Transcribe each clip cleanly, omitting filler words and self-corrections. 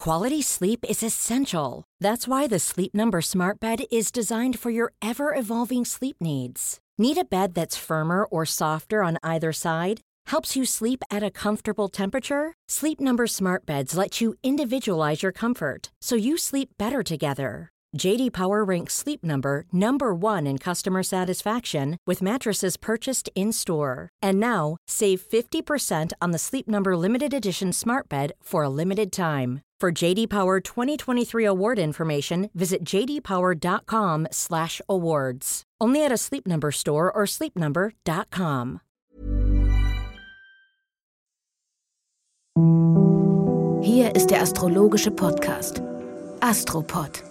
Quality sleep is essential. That's why the Sleep Number Smart Bed is designed for your ever-evolving sleep needs. Need a bed that's firmer or softer on either side? Helps you sleep at a comfortable temperature? Sleep Number Smart Beds let you individualize your comfort, so you sleep better together. J.D. Power ranks Sleep Number number 1 in customer satisfaction with mattresses purchased in-store. And now, save 50% on the Sleep Number Limited Edition Smart Bed for a limited time. For J.D. Power 2023 award information, visit jdpower.com/awards. Only at a Sleep Number store or sleepnumber.com. Hier ist der astrologische Podcast Astropod.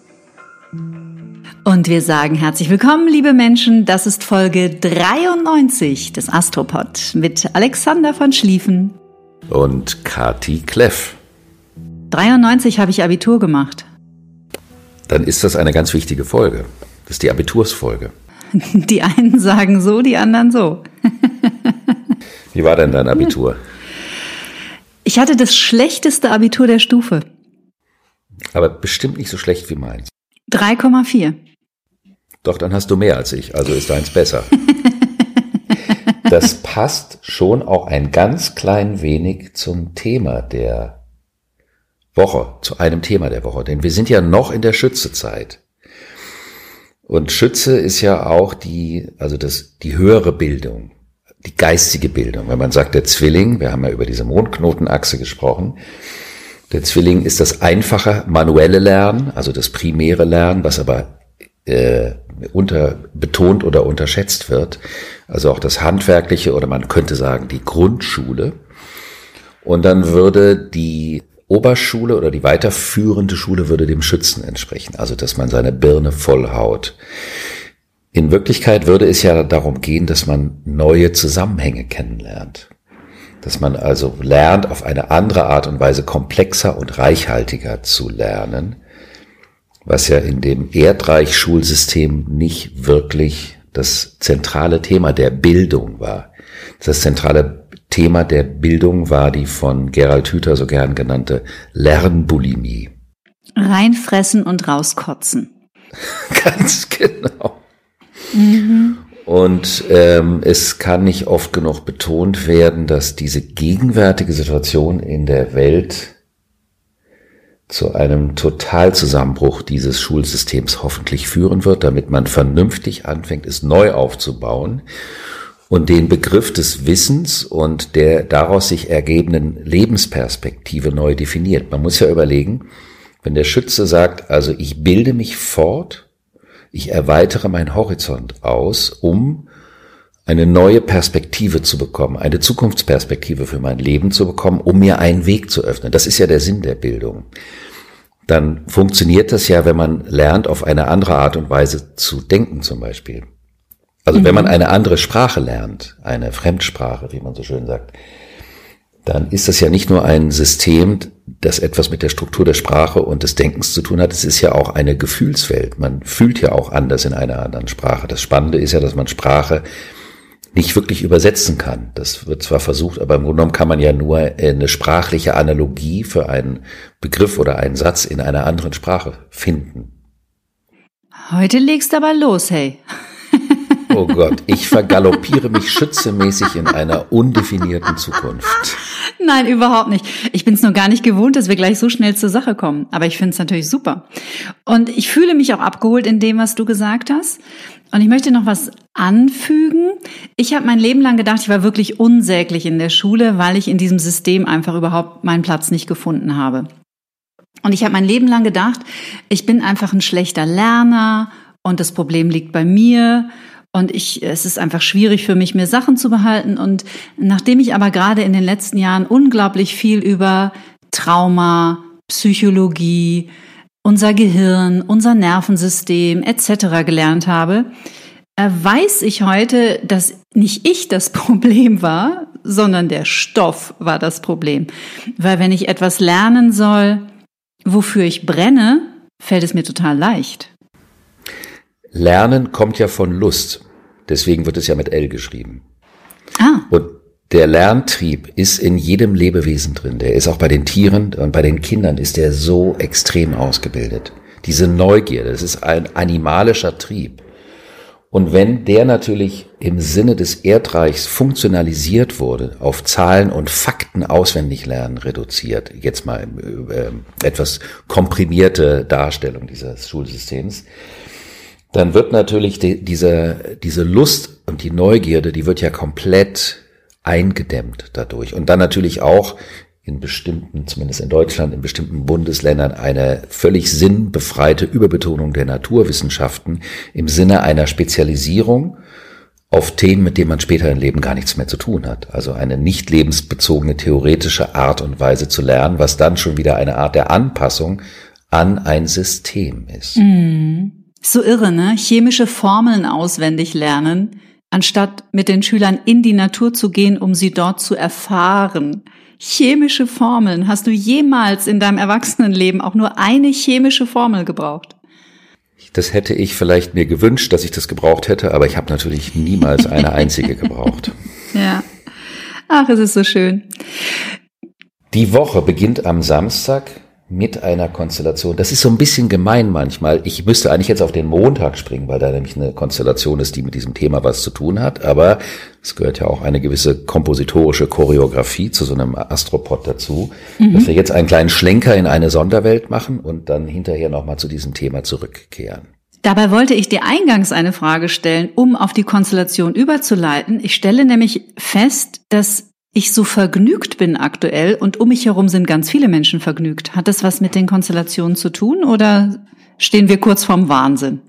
Und wir sagen herzlich willkommen, liebe Menschen. Das ist Folge 93 des Astropod mit Alexander von Schlieffen und Kati Kleff. 93 habe ich Abitur gemacht. Dann ist das eine ganz wichtige Folge. Das ist die Abitursfolge. Die einen sagen so, die anderen so. Wie war denn dein Abitur? Ich hatte das schlechteste Abitur der Stufe. Aber bestimmt nicht so schlecht wie meins. 3,4. Doch, dann hast du mehr als ich, also ist deins besser. Das passt schon auch ein ganz klein wenig zum Thema der Woche, zu einem Thema der Woche. Denn wir sind ja noch in der Schützezeit. Und Schütze ist ja auch die höhere Bildung, die geistige Bildung. Wenn man sagt, der Zwilling, wir haben ja über diese Mondknotenachse gesprochen, der Zwilling ist das einfache manuelle Lernen, also das primäre Lernen, was aber betont oder unterschätzt wird. Also auch das handwerkliche oder man könnte sagen die Grundschule. Und dann würde die Oberschule oder die weiterführende Schule würde dem Schützen entsprechen, also dass man seine Birne vollhaut. In Wirklichkeit würde es ja darum gehen, dass man neue Zusammenhänge kennenlernt. Dass man also lernt, auf eine andere Art und Weise komplexer und reichhaltiger zu lernen, was ja in dem Erdreich-Schulsystem nicht wirklich das zentrale Thema der Bildung war. Das zentrale Thema der Bildung war die von Gerald Hüther so gern genannte Lernbulimie. Reinfressen und rauskotzen. Ganz genau. Mhm. Und es kann nicht oft genug betont werden, dass diese gegenwärtige Situation in der Welt zu einem Totalzusammenbruch dieses Schulsystems hoffentlich führen wird, damit man vernünftig anfängt, es neu aufzubauen und den Begriff des Wissens und der daraus sich ergebenden Lebensperspektive neu definiert. Man muss ja überlegen, wenn der Schütze sagt, also ich bilde mich fort, ich erweitere meinen Horizont aus, um eine neue Perspektive zu bekommen, eine Zukunftsperspektive für mein Leben zu bekommen, um mir einen Weg zu öffnen. Das ist ja der Sinn der Bildung. Dann funktioniert das ja, wenn man lernt, auf eine andere Art und Weise zu denken zum Beispiel. Also wenn man eine andere Sprache lernt, eine Fremdsprache, wie man so schön sagt, dann ist das ja nicht nur ein System, das etwas mit der Struktur der Sprache und des Denkens zu tun hat. Es ist ja auch eine Gefühlswelt. Man fühlt ja auch anders in einer anderen Sprache. Das Spannende ist ja, dass man Sprache nicht wirklich übersetzen kann. Das wird zwar versucht, aber im Grunde genommen kann man ja nur eine sprachliche Analogie für einen Begriff oder einen Satz in einer anderen Sprache finden. Heute legst du aber los, hey. Oh Gott, ich vergaloppiere mich schützemäßig in einer undefinierten Zukunft. Nein, überhaupt nicht. Ich bin es nur gar nicht gewohnt, dass wir gleich so schnell zur Sache kommen. Aber ich finde es natürlich super. Und ich fühle mich auch abgeholt in dem, was du gesagt hast. Und ich möchte noch was anfügen. Ich habe mein Leben lang gedacht, ich war wirklich unsäglich in der Schule, weil ich in diesem System einfach überhaupt meinen Platz nicht gefunden habe. Und ich habe mein Leben lang gedacht, ich bin einfach ein schlechter Lerner und das Problem liegt bei mir. Und es ist einfach schwierig für mich, mir Sachen zu behalten. Und nachdem ich aber gerade in den letzten Jahren unglaublich viel über Trauma, Psychologie, unser Gehirn, unser Nervensystem etc. gelernt habe, weiß ich heute, dass nicht ich das Problem war, sondern der Stoff war das Problem. Weil wenn ich etwas lernen soll, wofür ich brenne, fällt es mir total leicht. Lernen kommt ja von Lust. Deswegen wird es ja mit L geschrieben. Ah. Und der Lerntrieb ist in jedem Lebewesen drin. Der ist auch bei den Tieren und bei den Kindern ist der so extrem ausgebildet. Diese Neugierde, das ist ein animalischer Trieb. Und wenn der natürlich im Sinne des Erdreichs funktionalisiert wurde, auf Zahlen und Fakten auswendig lernen reduziert, jetzt mal etwas komprimierte Darstellung dieses Schulsystems, dann wird natürlich diese Lust und die Neugierde, die wird ja komplett eingedämmt dadurch. Und dann natürlich auch in bestimmten, zumindest in Deutschland, in bestimmten Bundesländern eine völlig sinnbefreite Überbetonung der Naturwissenschaften im Sinne einer Spezialisierung auf Themen, mit denen man später im Leben gar nichts mehr zu tun hat. Also eine nicht lebensbezogene theoretische Art und Weise zu lernen, was dann schon wieder eine Art der Anpassung an ein System ist. So irre, ne? Chemische Formeln auswendig lernen, anstatt mit den Schülern in die Natur zu gehen, um sie dort zu erfahren. Chemische Formeln. Hast du jemals in deinem Erwachsenenleben auch nur eine chemische Formel gebraucht? Das hätte ich vielleicht mir gewünscht, dass ich das gebraucht hätte, aber ich habe natürlich niemals eine einzige gebraucht. Ja. Ach, es ist so schön. Die Woche beginnt am Samstag mit einer Konstellation. Das ist so ein bisschen gemein manchmal. Ich müsste eigentlich jetzt auf den Montag springen, weil da nämlich eine Konstellation ist, die mit diesem Thema was zu tun hat. Aber es gehört ja auch eine gewisse kompositorische Choreografie zu so einem Astropod dazu, dass wir jetzt einen kleinen Schlenker in eine Sonderwelt machen und dann hinterher nochmal zu diesem Thema zurückkehren. Dabei wollte ich dir eingangs eine Frage stellen, um auf die Konstellation überzuleiten. Ich stelle nämlich fest, dass ich so vergnügt bin aktuell und um mich herum sind ganz viele Menschen vergnügt. Hat das was mit den Konstellationen zu tun oder stehen wir kurz vorm Wahnsinn?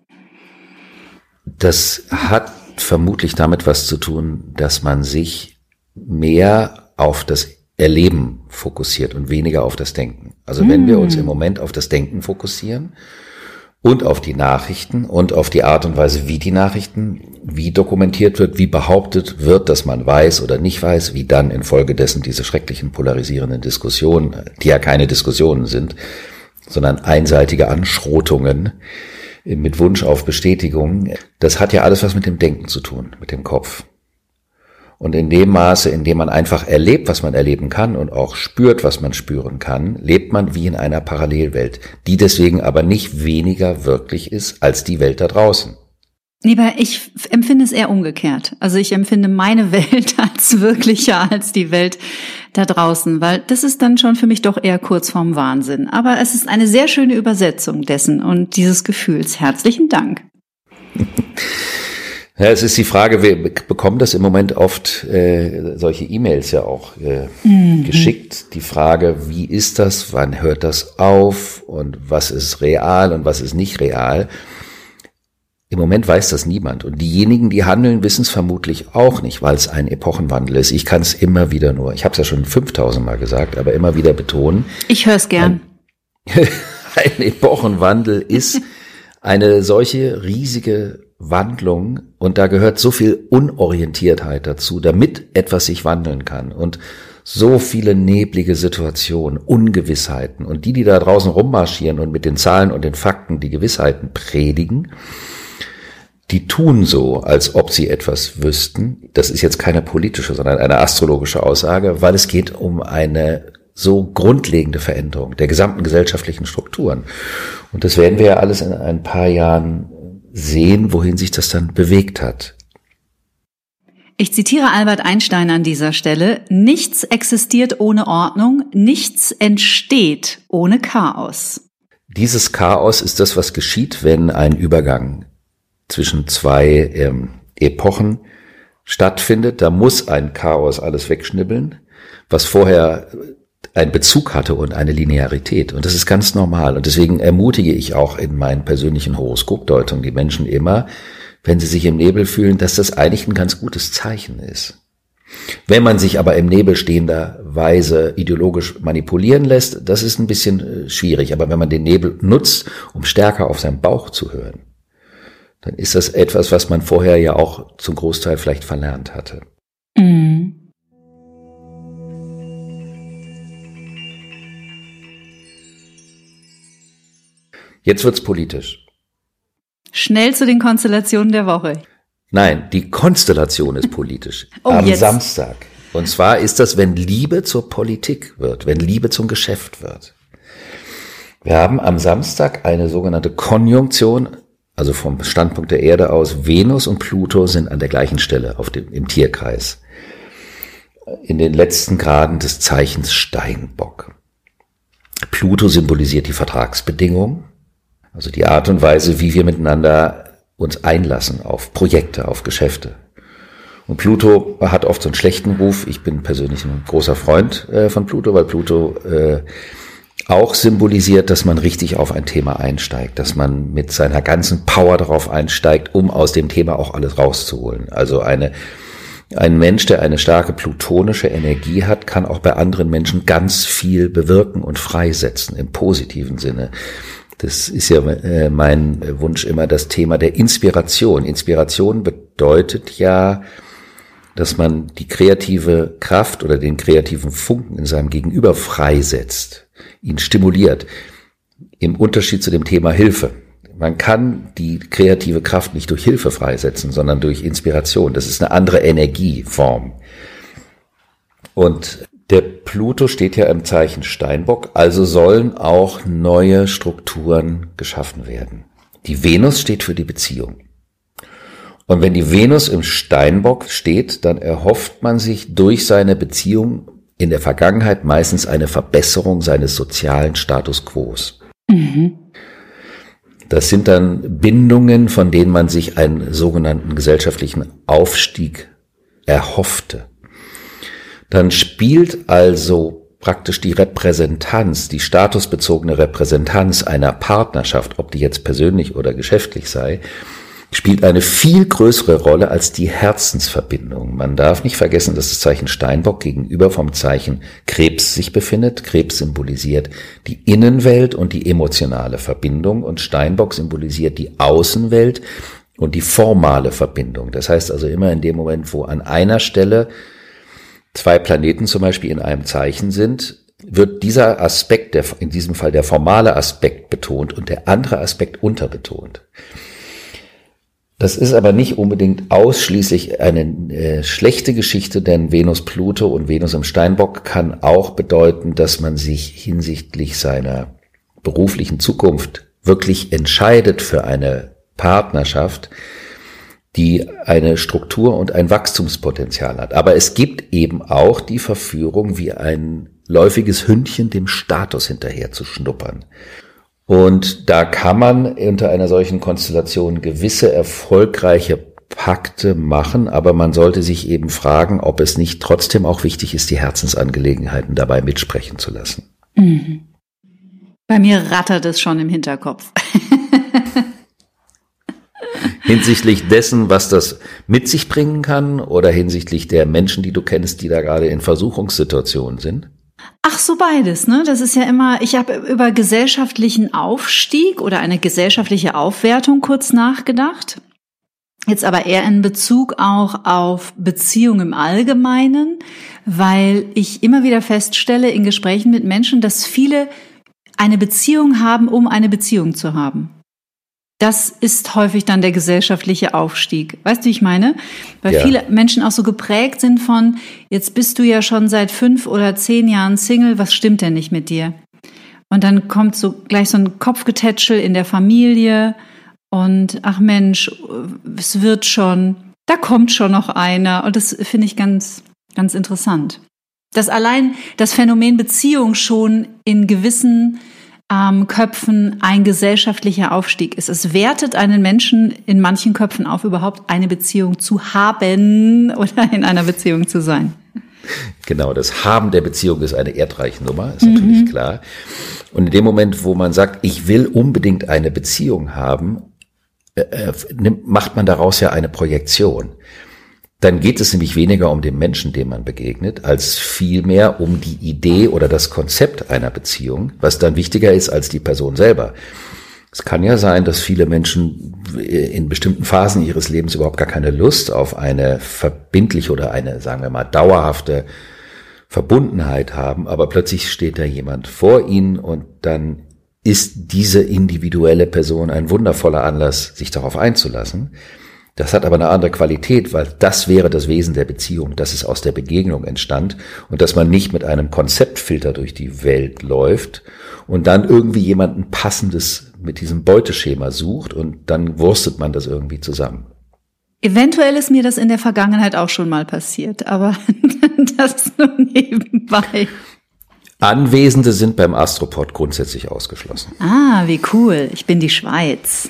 Das hat vermutlich damit was zu tun, dass man sich mehr auf das Erleben fokussiert und weniger auf das Denken. Also wenn wir uns im Moment auf das Denken fokussieren und auf die Nachrichten und auf die Art und Weise, wie die Nachrichten, wie dokumentiert wird, wie behauptet wird, dass man weiß oder nicht weiß, wie dann infolgedessen diese schrecklichen polarisierenden Diskussionen, die ja keine Diskussionen sind, sondern einseitige Anschrotungen mit Wunsch auf Bestätigung, das hat ja alles was mit dem Denken zu tun, mit dem Kopf. Und in dem Maße, in dem man einfach erlebt, was man erleben kann und auch spürt, was man spüren kann, lebt man wie in einer Parallelwelt, die deswegen aber nicht weniger wirklich ist als die Welt da draußen. Lieber, ich empfinde es eher umgekehrt. Also ich empfinde meine Welt als wirklicher als die Welt da draußen, weil das ist dann schon für mich doch eher kurz vorm Wahnsinn. Aber es ist eine sehr schöne Übersetzung dessen und dieses Gefühls. Herzlichen Dank. Ja, es ist die Frage, wir bekommen das im Moment oft, solche E-Mails ja auch geschickt. Die Frage, wie ist das, wann hört das auf und was ist real und was ist nicht real? Im Moment weiß das niemand. Und diejenigen, die handeln, wissen es vermutlich auch nicht, weil es ein Epochenwandel ist. Ich kann es immer wieder nur, ich habe es ja schon 5000 Mal gesagt, aber immer wieder betonen. Ich höre es gern. Ein Epochenwandel ist eine solche riesige Wandlung und da gehört so viel Unorientiertheit dazu, damit etwas sich wandeln kann und so viele neblige Situationen, Ungewissheiten und die da draußen rummarschieren und mit den Zahlen und den Fakten die Gewissheiten predigen, die tun so, als ob sie etwas wüssten. Das ist jetzt keine politische, sondern eine astrologische Aussage, weil es geht um eine so grundlegende Veränderung der gesamten gesellschaftlichen Strukturen. Und das werden wir ja alles in ein paar Jahren sehen, wohin sich das dann bewegt hat. Ich zitiere Albert Einstein an dieser Stelle: Nichts existiert ohne Ordnung, nichts entsteht ohne Chaos. Dieses Chaos ist das, was geschieht, wenn ein Übergang zwischen zwei Epochen stattfindet. Da muss ein Chaos alles wegschnibbeln, was vorher einen Bezug hatte und eine Linearität. Und das ist ganz normal. Und deswegen ermutige ich auch in meinen persönlichen Horoskopdeutungen die Menschen immer, wenn sie sich im Nebel fühlen, dass das eigentlich ein ganz gutes Zeichen ist. Wenn man sich aber im Nebel stehender Weise ideologisch manipulieren lässt, das ist ein bisschen schwierig. Aber wenn man den Nebel nutzt, um stärker auf seinen Bauch zu hören, dann ist das etwas, was man vorher ja auch zum Großteil vielleicht verlernt hatte. Mhm. Jetzt wird's politisch. Schnell zu den Konstellationen der Woche. Nein, die Konstellation ist politisch. Oh, Am jetzt. Samstag Und zwar ist das, wenn Liebe zur Politik wird, wenn Liebe zum Geschäft wird. Wir haben am Samstag eine sogenannte Konjunktion, also vom Standpunkt der Erde aus, Venus und Pluto sind an der gleichen Stelle im Tierkreis. In den letzten Graden des Zeichens Steinbock. Pluto symbolisiert die Vertragsbedingungen, also die Art und Weise, wie wir miteinander uns einlassen auf Projekte, auf Geschäfte. Und Pluto hat oft so einen schlechten Ruf. Ich bin persönlich ein großer Freund von Pluto, weil Pluto auch symbolisiert, dass man richtig auf ein Thema einsteigt, dass man mit seiner ganzen Power darauf einsteigt, um aus dem Thema auch alles rauszuholen. Also ein Mensch, der eine starke plutonische Energie hat, kann auch bei anderen Menschen ganz viel bewirken und freisetzen, im positiven Sinne. Das ist ja mein Wunsch immer, das Thema der Inspiration. Inspiration bedeutet ja, dass man die kreative Kraft oder den kreativen Funken in seinem Gegenüber freisetzt, ihn stimuliert. Im Unterschied zu dem Thema Hilfe. Man kann die kreative Kraft nicht durch Hilfe freisetzen, sondern durch Inspiration. Das ist eine andere Energieform. Und der Pluto steht ja im Zeichen Steinbock, also sollen auch neue Strukturen geschaffen werden. Die Venus steht für die Beziehung. Und wenn die Venus im Steinbock steht, dann erhofft man sich durch seine Beziehung in der Vergangenheit meistens eine Verbesserung seines sozialen Status quo. Mhm. Das sind dann Bindungen, von denen man sich einen sogenannten gesellschaftlichen Aufstieg erhoffte. Dann spielt also praktisch die Repräsentanz, die statusbezogene Repräsentanz einer Partnerschaft, ob die jetzt persönlich oder geschäftlich sei, spielt eine viel größere Rolle als die Herzensverbindung. Man darf nicht vergessen, dass das Zeichen Steinbock gegenüber vom Zeichen Krebs sich befindet. Krebs symbolisiert die Innenwelt und die emotionale Verbindung und Steinbock symbolisiert die Außenwelt und die formale Verbindung. Das heißt also immer in dem Moment, wo an einer Stelle zwei Planeten zum Beispiel in einem Zeichen sind, wird dieser Aspekt, in diesem Fall der formale Aspekt betont und der andere Aspekt unterbetont. Das ist aber nicht unbedingt ausschließlich eine schlechte Geschichte, denn Venus Pluto und Venus im Steinbock kann auch bedeuten, dass man sich hinsichtlich seiner beruflichen Zukunft wirklich entscheidet für eine Partnerschaft, die eine Struktur und ein Wachstumspotenzial hat. Aber es gibt eben auch die Verführung, wie ein läufiges Hündchen dem Status hinterher zu schnuppern. Und da kann man unter einer solchen Konstellation gewisse erfolgreiche Pakte machen, aber man sollte sich eben fragen, ob es nicht trotzdem auch wichtig ist, die Herzensangelegenheiten dabei mitsprechen zu lassen. Mhm. Bei mir rattert es schon im Hinterkopf. Hinsichtlich dessen, was das mit sich bringen kann, oder hinsichtlich der Menschen, die du kennst, die da gerade in Versuchungssituationen sind? Ach so, beides, ne? Das ist ja immer, ich habe über gesellschaftlichen Aufstieg oder eine gesellschaftliche Aufwertung kurz nachgedacht. Jetzt aber eher in Bezug auch auf Beziehungen im Allgemeinen, weil ich immer wieder feststelle in Gesprächen mit Menschen, dass viele eine Beziehung haben, um eine Beziehung zu haben. Das ist häufig dann der gesellschaftliche Aufstieg. Weißt du, wie ich meine? Weil viele Menschen auch so geprägt sind von, jetzt bist du ja schon seit 5 oder 10 Jahren Single, was stimmt denn nicht mit dir? Und dann kommt so gleich so ein Kopfgetätschel in der Familie und ach Mensch, es wird schon, da kommt schon noch einer. Und das finde ich ganz, ganz interessant. Dass allein das Phänomen Beziehung schon in gewissen Köpfen ein gesellschaftlicher Aufstieg ist. Es wertet einen Menschen in manchen Köpfen auf, überhaupt eine Beziehung zu haben oder in einer Beziehung zu sein. Genau, das Haben der Beziehung ist eine Erdreichnummer, ist natürlich klar. Und in dem Moment, wo man sagt, ich will unbedingt eine Beziehung haben, macht man daraus ja eine Projektion. Dann geht es nämlich weniger um den Menschen, dem man begegnet, als vielmehr um die Idee oder das Konzept einer Beziehung, was dann wichtiger ist als die Person selber. Es kann ja sein, dass viele Menschen in bestimmten Phasen ihres Lebens überhaupt gar keine Lust auf eine verbindliche oder eine, sagen wir mal, dauerhafte Verbundenheit haben, aber plötzlich steht da jemand vor ihnen und dann ist diese individuelle Person ein wundervoller Anlass, sich darauf einzulassen. Das hat aber eine andere Qualität, weil das wäre das Wesen der Beziehung, dass es aus der Begegnung entstand und dass man nicht mit einem Konzeptfilter durch die Welt läuft und dann irgendwie jemanden Passendes mit diesem Beuteschema sucht und dann wurstet man das irgendwie zusammen. Eventuell ist mir das in der Vergangenheit auch schon mal passiert, aber das nur nebenbei. Anwesende sind beim Astropod grundsätzlich ausgeschlossen. Ah, wie cool. Ich bin die Schweiz.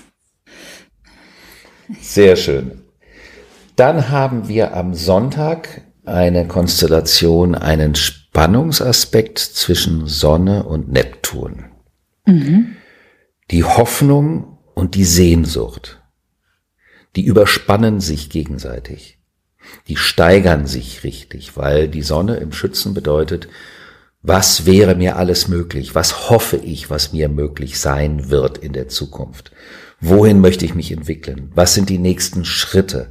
Sehr schön. Dann haben wir am Sonntag eine Konstellation, einen Spannungsaspekt zwischen Sonne und Neptun. Mhm. Die Hoffnung und die Sehnsucht, die überspannen sich gegenseitig. Die steigern sich richtig, weil die Sonne im Schützen bedeutet, was wäre mir alles möglich? Was hoffe ich, was mir möglich sein wird in der Zukunft? Wohin möchte ich mich entwickeln? Was sind die nächsten Schritte?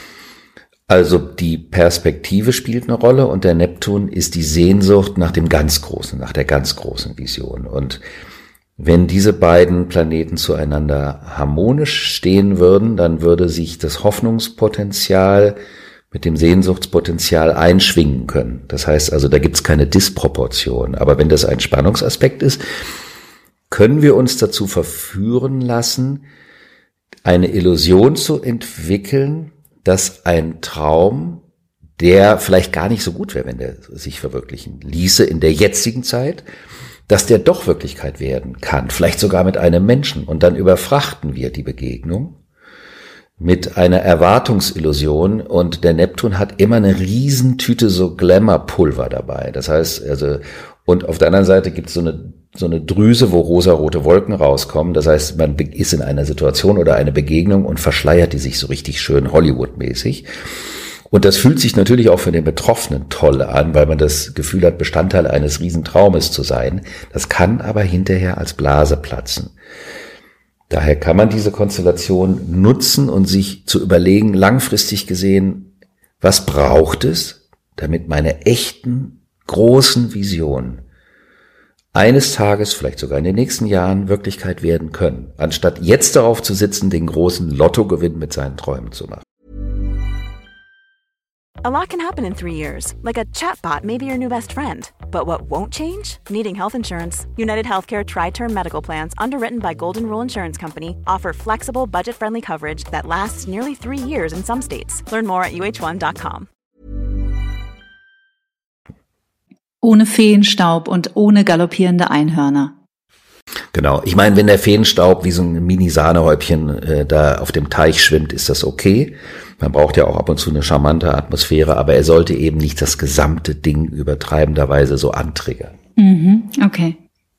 Also die Perspektive spielt eine Rolle und der Neptun ist die Sehnsucht nach dem ganz Großen, nach der ganz großen Vision. Und wenn diese beiden Planeten zueinander harmonisch stehen würden, dann würde sich das Hoffnungspotenzial mit dem Sehnsuchtspotenzial einschwingen können. Das heißt also, da gibt's keine Disproportion. Aber wenn das ein Spannungsaspekt ist, können wir uns dazu verführen lassen, eine Illusion zu entwickeln, dass ein Traum, der vielleicht gar nicht so gut wäre, wenn der sich verwirklichen ließe in der jetzigen Zeit, dass der doch Wirklichkeit werden kann, vielleicht sogar mit einem Menschen. Und dann überfrachten wir die Begegnung mit einer Erwartungsillusion und der Neptun hat immer eine Riesentüte so Glamour-Pulver dabei. Das heißt, also, und auf der anderen Seite gibt es so eine Drüse, wo rosarote Wolken rauskommen. Das heißt, man ist in einer Situation oder eine Begegnung und verschleiert die sich so richtig schön Hollywood-mäßig. Und das fühlt sich natürlich auch für den Betroffenen toll an, weil man das Gefühl hat, Bestandteil eines Riesentraumes zu sein. Das kann aber hinterher als Blase platzen. Daher kann man diese Konstellation nutzen und sich zu überlegen, langfristig gesehen, was braucht es, damit meine echten, großen Visionen eines Tages, vielleicht sogar in den nächsten Jahren, Wirklichkeit werden können, anstatt jetzt darauf zu sitzen, den großen Lottogewinn mit seinen Träumen zu machen. A lot can happen in 3 years, like a chatbot may be your new best friend. But what won't change? Needing health insurance. United Healthcare Tri-Term Medical Plans, underwritten by Golden Rule Insurance Company, offer flexible, budget-friendly coverage that lasts nearly 3 years in some states. Learn more at uh1.com. Ohne Feenstaub und ohne galoppierende Einhörner. Genau. Ich meine, wenn der Feenstaub wie so ein Mini-Sahnehäubchen da auf dem Teich schwimmt, ist das okay. Man braucht ja auch ab und zu eine charmante Atmosphäre, aber er sollte eben nicht das gesamte Ding übertreibenderweise so antriggern. Mhm, okay.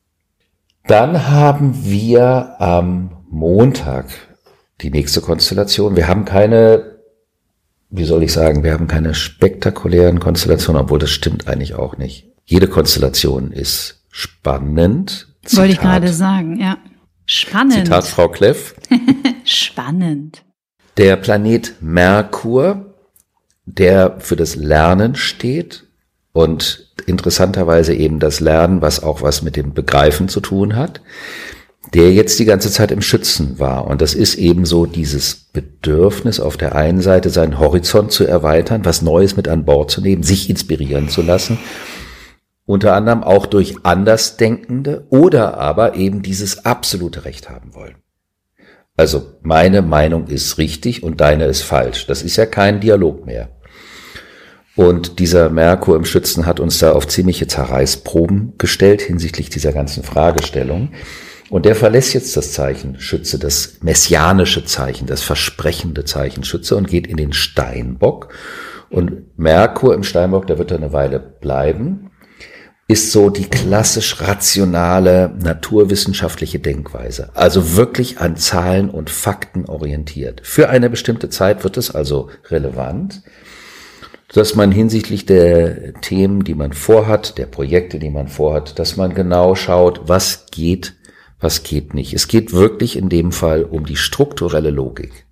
Dann haben wir am Montag die nächste Konstellation. Wir haben keine, wie soll ich sagen, wir haben keine spektakulären Konstellationen, obwohl das stimmt eigentlich auch nicht. Jede Konstellation ist spannend. Zitat, wollte ich gerade sagen, ja. Spannend. Zitat Frau Kleff. Spannend. Der Planet Merkur, der für das Lernen steht und interessanterweise eben das Lernen, was auch was mit dem Begreifen zu tun hat, der jetzt die ganze Zeit im Schützen war. Und das ist eben so dieses Bedürfnis, auf der einen Seite seinen Horizont zu erweitern, was Neues mit an Bord zu nehmen, sich inspirieren zu lassen, unter anderem auch durch Andersdenkende oder aber eben dieses absolute Recht haben wollen. Also meine Meinung ist richtig und deine ist falsch. Das ist ja kein Dialog mehr. Und dieser Merkur im Schützen hat uns da auf ziemliche Zerreißproben gestellt hinsichtlich dieser ganzen Fragestellung. Und der verlässt jetzt das Zeichen Schütze, das messianische Zeichen, das versprechende Zeichen Schütze und geht in den Steinbock. Und Merkur im Steinbock, da wird er eine Weile bleiben, ist so die klassisch rationale, naturwissenschaftliche Denkweise. Also wirklich an Zahlen und Fakten orientiert. Für eine bestimmte Zeit wird es also relevant, dass man hinsichtlich der Themen, die man vorhat, der Projekte, die man vorhat, dass man genau schaut, was geht nicht. Es geht wirklich in dem Fall um die strukturelle Logik.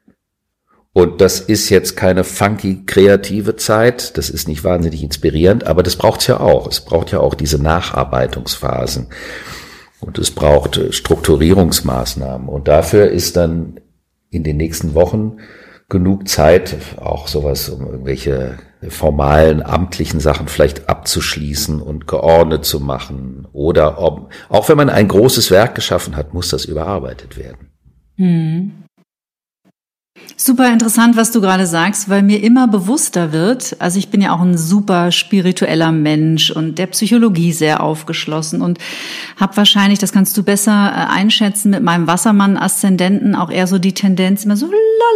Und das ist jetzt keine funky, kreative Zeit, das ist nicht wahnsinnig inspirierend, aber das braucht's ja auch. Es braucht ja auch diese Nacharbeitungsphasen und es braucht Strukturierungsmaßnahmen. Und dafür ist dann in den nächsten Wochen genug Zeit, auch sowas, um irgendwelche formalen, amtlichen Sachen vielleicht abzuschließen und geordnet zu machen. Oder auch wenn man ein großes Werk geschaffen hat, muss das überarbeitet werden. Super interessant, was du gerade sagst, weil mir immer bewusster wird, also ich bin ja auch ein super spiritueller Mensch und der Psychologie sehr aufgeschlossen und habe wahrscheinlich, das kannst du besser einschätzen, mit meinem Wassermann-Aszendenten auch eher so die Tendenz, immer so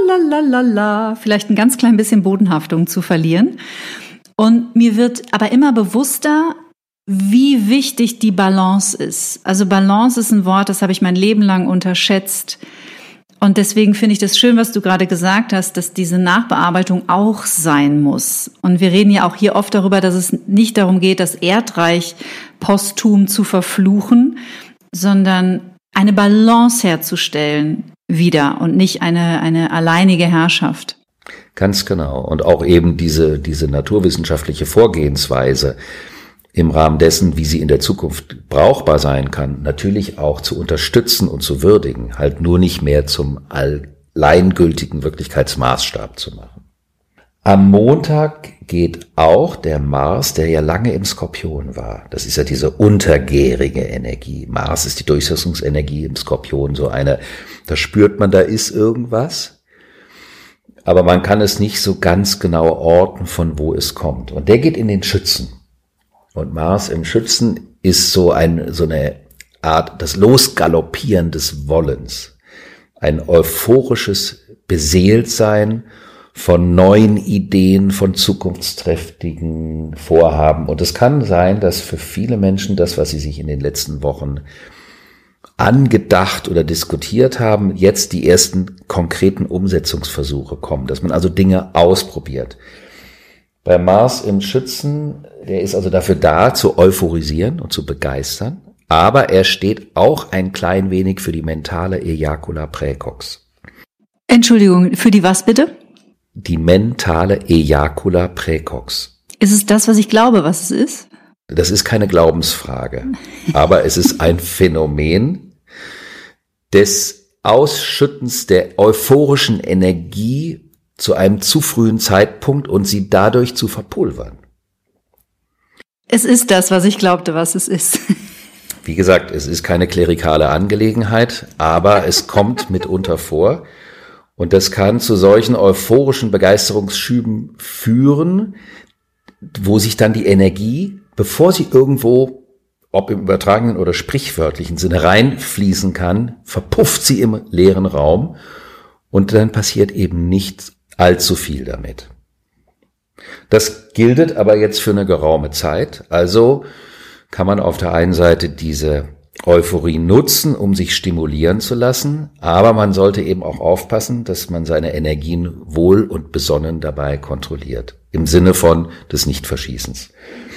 la, vielleicht ein ganz klein bisschen Bodenhaftung zu verlieren. Und mir wird aber immer bewusster, wie wichtig die Balance ist. Also Balance ist ein Wort, das habe ich mein Leben lang unterschätzt. Und deswegen finde ich das schön, was du gerade gesagt hast, dass diese Nachbearbeitung auch sein muss. Und wir reden ja auch hier oft darüber, dass es nicht darum geht, das Erdreich posthum zu verfluchen, sondern eine Balance herzustellen wieder und nicht eine alleinige Herrschaft. Ganz genau. Und auch eben diese naturwissenschaftliche Vorgehensweise im Rahmen dessen, wie sie in der Zukunft brauchbar sein kann, natürlich auch zu unterstützen und zu würdigen, halt nur nicht mehr zum alleingültigen Wirklichkeitsmaßstab zu machen. Am Montag geht auch der Mars, der ja lange im Skorpion war. Das ist ja diese untergärige Energie. Mars ist die Durchsetzungsenergie im Skorpion, so eine, da spürt man, da ist irgendwas. Aber man kann es nicht so ganz genau orten, von wo es kommt. Und der geht in den Schützen. Und Mars im Schützen ist so eine Art, das Losgaloppieren des Wollens. Ein euphorisches Beseeltsein von neuen Ideen, von zukunftsträchtigen Vorhaben. Und es kann sein, dass für viele Menschen das, was sie sich in den letzten Wochen angedacht oder diskutiert haben, jetzt die ersten konkreten Umsetzungsversuche kommen. Dass man also Dinge ausprobiert. Bei Mars im Schützen, der ist also dafür da, zu euphorisieren und zu begeistern, aber er steht auch ein klein wenig für die mentale Ejacula praecox. Entschuldigung, für die was bitte? Die mentale Ejacula praecox. Ist es das, was ich glaube, was es ist? Das ist keine Glaubensfrage, aber es ist ein Phänomen des Ausschüttens der euphorischen Energie zu einem zu frühen Zeitpunkt und sie dadurch zu verpulvern. Es ist das, was ich glaubte, was es ist. Wie gesagt, es ist keine klerikale Angelegenheit, aber es kommt mitunter vor. Und das kann zu solchen euphorischen Begeisterungsschüben führen, wo sich dann die Energie, bevor sie irgendwo, ob im übertragenen oder sprichwörtlichen Sinne, reinfließen kann, verpufft sie im leeren Raum und dann passiert eben nicht allzu viel damit. Das gilt aber jetzt für eine geraume Zeit. Also kann man auf der einen Seite diese Euphorie nutzen, um sich stimulieren zu lassen, aber man sollte eben auch aufpassen, dass man seine Energien wohl und besonnen dabei kontrolliert, im Sinne von des Nichtverschießens.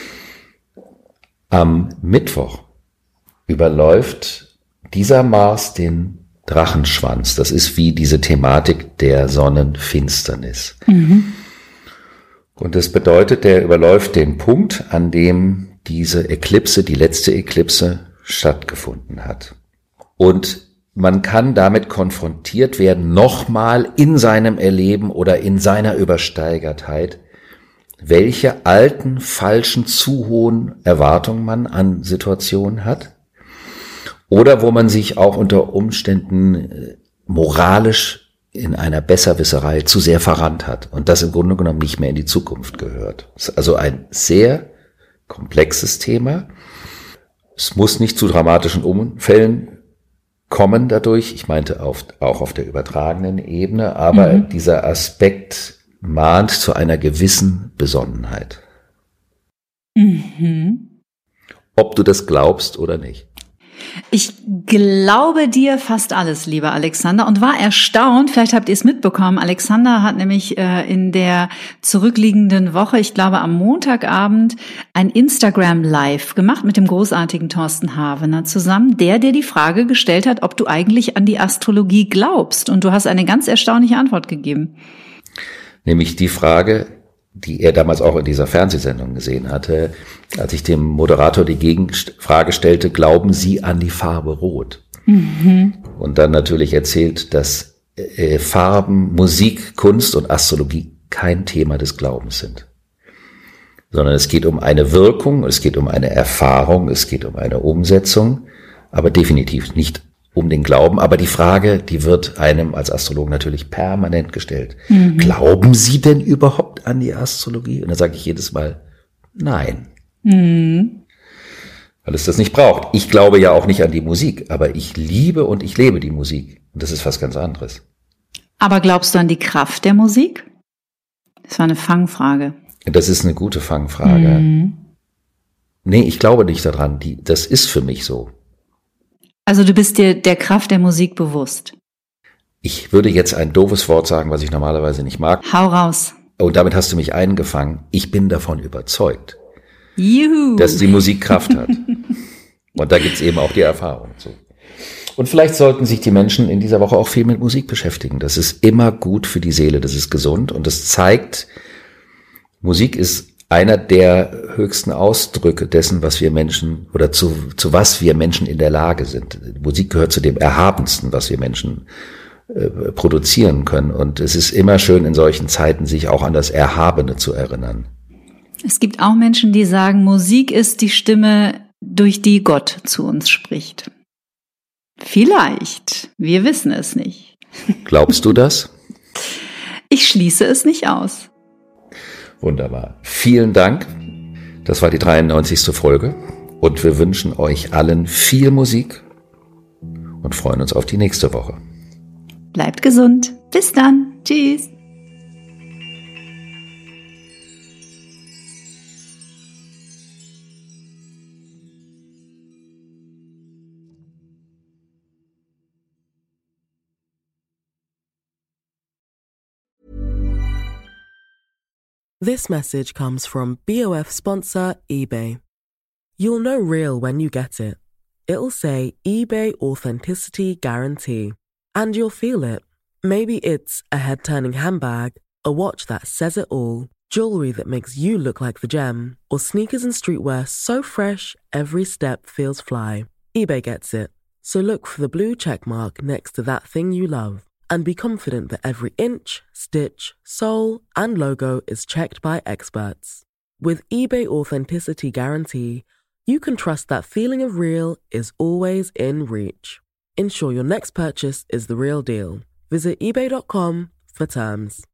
Am Mittwoch überläuft dieser Mars den Drachenschwanz. Das ist wie diese Thematik der Sonnenfinsternis. Und das bedeutet, der überläuft den Punkt, an dem diese Eklipse, die letzte Eklipse, stattgefunden hat. Und man kann damit konfrontiert werden, nochmal in seinem Erleben oder in seiner Übersteigertheit, welche alten, falschen, zu hohen Erwartungen man an Situationen hat. Oder wo man sich auch unter Umständen moralisch in einer Besserwisserei zu sehr verrannt hat und das im Grunde genommen nicht mehr in die Zukunft gehört. Das ist also ein sehr komplexes Thema. Es muss nicht zu dramatischen Unfällen kommen dadurch. Ich meinte auch auf der übertragenen Ebene, aber dieser Aspekt mahnt zu einer gewissen Besonnenheit. Ob du das glaubst oder nicht. Ich glaube dir fast alles, lieber Alexander, und war erstaunt, vielleicht habt ihr es mitbekommen, Alexander hat nämlich in der zurückliegenden Woche, ich glaube am Montagabend, ein Instagram-Live gemacht mit dem großartigen Thorsten Havener zusammen, der dir die Frage gestellt hat, ob du eigentlich an die Astrologie glaubst, und du hast eine ganz erstaunliche Antwort gegeben. Nämlich die Frage, die er damals auch in dieser Fernsehsendung gesehen hatte, als ich dem Moderator die Gegenfrage stellte, glauben Sie an die Farbe Rot? Und dann natürlich erzählt, dass Farben, Musik, Kunst und Astrologie kein Thema des Glaubens sind. Sondern es geht um eine Wirkung, es geht um eine Erfahrung, es geht um eine Umsetzung, aber definitiv nicht um den Glauben. Aber die Frage, die wird einem als Astrologen natürlich permanent gestellt. Glauben Sie denn überhaupt an die Astrologie? Und dann sage ich jedes Mal, nein. Weil es das nicht braucht. Ich glaube ja auch nicht an die Musik, aber ich liebe und ich lebe die Musik. Und das ist was ganz anderes. Aber glaubst du an die Kraft der Musik? Das war eine Fangfrage. Das ist eine gute Fangfrage. Nee, ich glaube nicht daran. Das ist für mich so. Also du bist dir der Kraft der Musik bewusst. Ich würde jetzt ein doofes Wort sagen, was ich normalerweise nicht mag. Hau raus. Und damit hast du mich eingefangen. Ich bin davon überzeugt, Juhu. dass die Musik Kraft hat. Und da gibt's eben auch die Erfahrung zu. Und vielleicht sollten sich die Menschen in dieser Woche auch viel mit Musik beschäftigen. Das ist immer gut für die Seele, das ist gesund und das zeigt, Musik ist einer der höchsten Ausdrücke dessen, was wir Menschen oder zu was wir Menschen in der Lage sind. Musik gehört zu dem Erhabensten, was wir Menschen produzieren können. Und es ist immer schön in solchen Zeiten, sich auch an das Erhabene zu erinnern. Es gibt auch Menschen, die sagen, Musik ist die Stimme, durch die Gott zu uns spricht. Vielleicht. Wir wissen es nicht. Glaubst du das? Ich schließe es nicht aus. Wunderbar. Vielen Dank. Das war die 93. Folge. Und wir wünschen euch allen viel Musik und freuen uns auf die nächste Woche. Bleibt gesund. Bis dann. Tschüss. This message comes from BOF sponsor eBay. You'll know real when you get it. It'll say eBay Authenticity Guarantee. And you'll feel it. Maybe it's a head-turning handbag, a watch that says it all, jewelry that makes you look like the gem, or sneakers and streetwear so fresh every step feels fly. eBay gets it. So look for the blue check mark next to that thing you love. And be confident that every inch, stitch, sole, and logo is checked by experts. With eBay Authenticity Guarantee, you can trust that feeling of real is always in reach. Ensure your next purchase is the real deal. Visit ebay.com for terms.